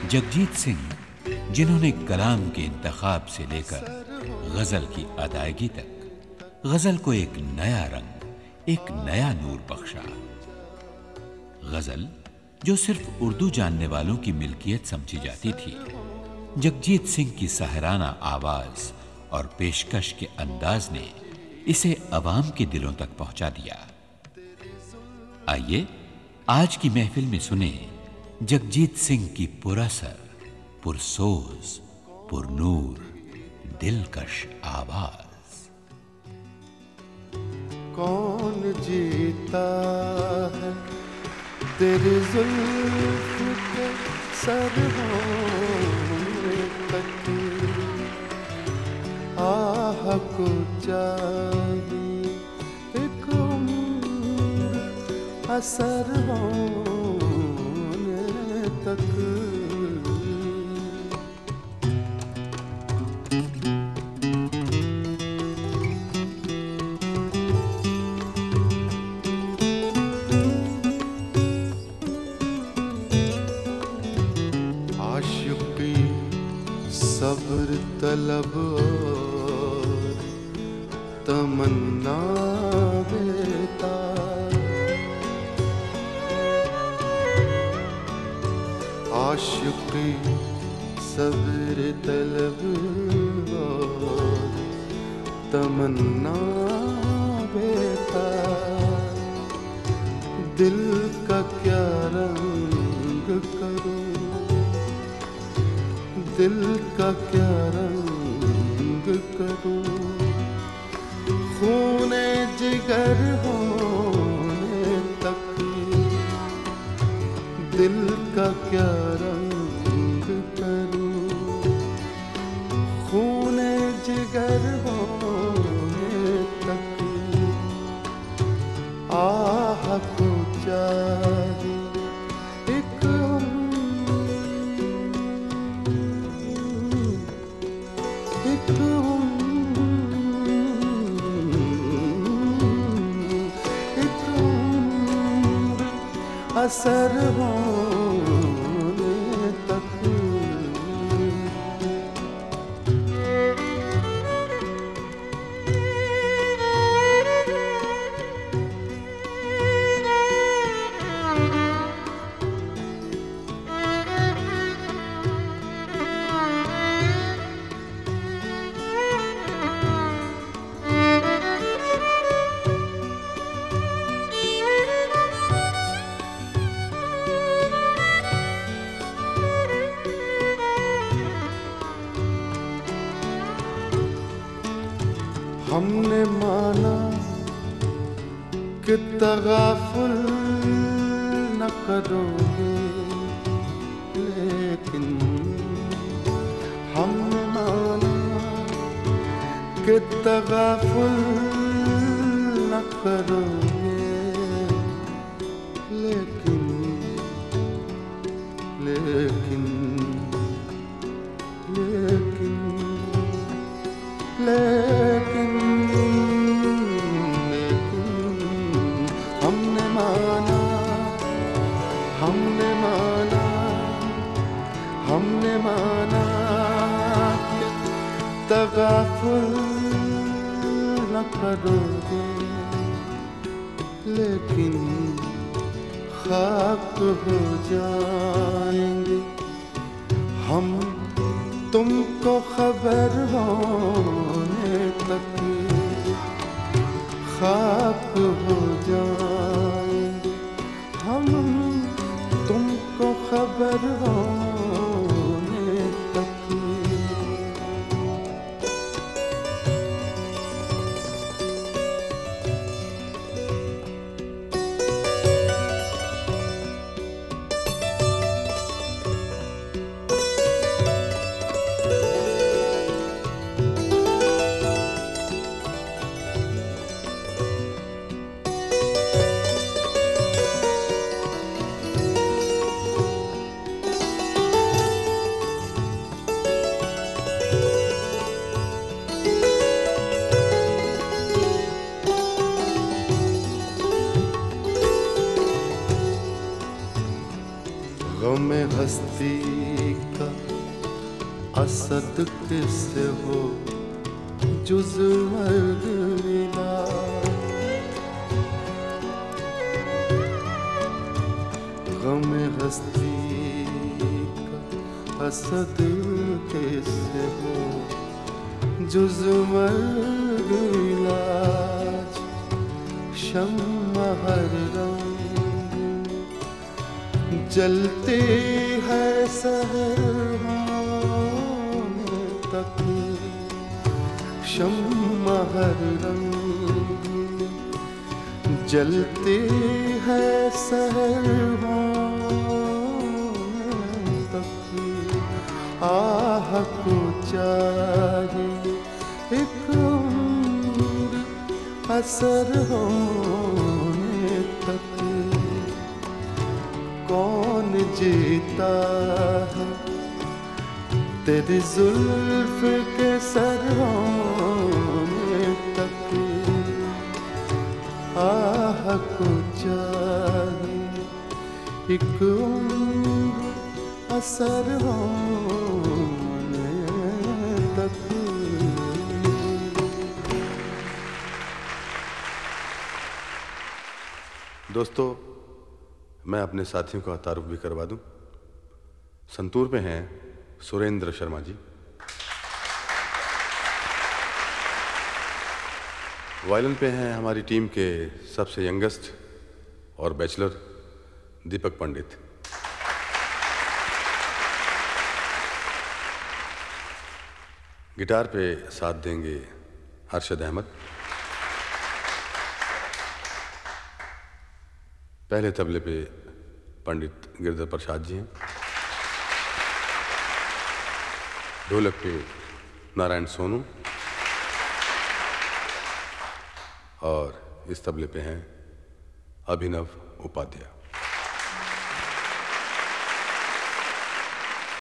जगजीत सिंह, जिन्होंने कलाम के इंतखाब से लेकर गजल की अदायगी तक गजल को एक नया रंग, एक नया नूर बख्शा। गजल जो सिर्फ उर्दू जानने वालों की मिल्कियत समझी जाती थी, जगजीत सिंह की सहराना आवाज और पेशकश के अंदाज ने इसे अवाम के दिलों तक पहुंचा दिया। आइए आज की महफिल में सुने जगजीत सिंह की पुरअसर, पुरसोज, पुरनूर, दिलकश आवाज। कौन जीता है तेरी जुल्फ के सर होने तक, आह को चाहिए एक उम्र असर होने तक। आशिकी सब्र तलब और तमन्ना बेताब, आशिकी सब्र तलब और तमन्ना बेताब, दिल का क्या रंग करूं, दिल का क्या रंग करूं, खूने जिगर होने तक, दिल का क्या रंग करूं, खूने जिगर होने तक, आह को चाहिए एक असर होने तक। हमने माना कि तगाफुल न करोगे, लेकिन हमने माना कि तगाफुल न करोगे, लेकिन लेकिन लेकिन लेकिन हमने माना, हमने माना, हमने माना कि तगाफुल न करोगे, लेकिन खाक हो जाएंगे हम तुमको खबर होने तक, खाक हो जाएंगे हम तुमको खबर होने तक। गम हस्ती हसद किससे हो जुज़ मर्ग मिला। गम हस्ती का हसद किससे हो जुज़ मर्ग इलाज। शम्मा हर रंग जलते है सहर होने तक। शम्मा हर रंग जलते है सहर होने तक। आह को चाहे एक उम्र असर होने तक। कौन जीता है तेरी जुल्फ के सर होने तक। आह को चाहे एक उम्र असर होने तक। दोस्तों, मैं अपने साथियों का तारुफ भी करवा दूं। संतूर पे हैं सुरेंद्र शर्मा जी, वायलिन पे हैं हमारी टीम के सबसे यंगेस्ट और बैचलर दीपक पंडित। गिटार पे साथ देंगे अरशद अहमद। पहले तबले पे पंडित गिरधर प्रसाद जी हैं। ढोलक पे नारायण सोनू और इस तबले पे हैं अभिनव उपाध्याय।